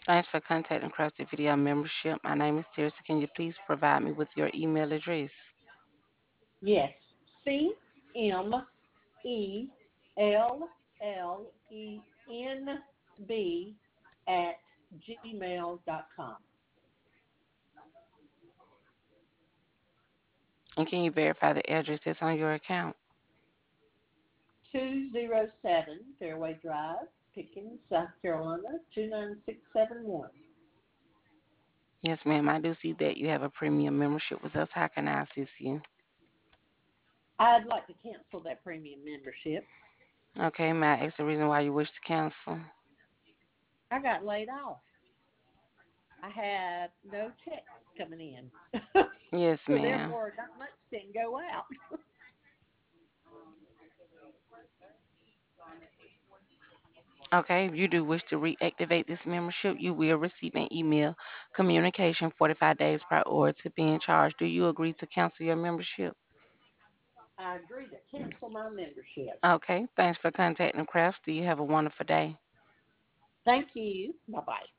Thanks for contacting Crafty Video Membership. My name is Teresa. Can you please provide me with your email address? Yes, CMELLENB And can you verify the address that's on your account? 207 Fairway Drive, Pickens, South Carolina 29671. Yes, ma'am. I do see that you have a premium membership with us. How can I assist you? I'd like to cancel that premium membership. Okay, may I ask the reason why you wish to cancel? I got laid off. I had no checks coming in. Yes, So ma'am. therefore, not much didn't go out. Okay, if you do wish to reactivate this membership, you will receive an email communication 45 days prior to being charged. Do you agree to cancel your membership? I agree to cancel my membership. Okay, thanks for contacting Crafts. Do you have a wonderful day? Thank you. Bye bye.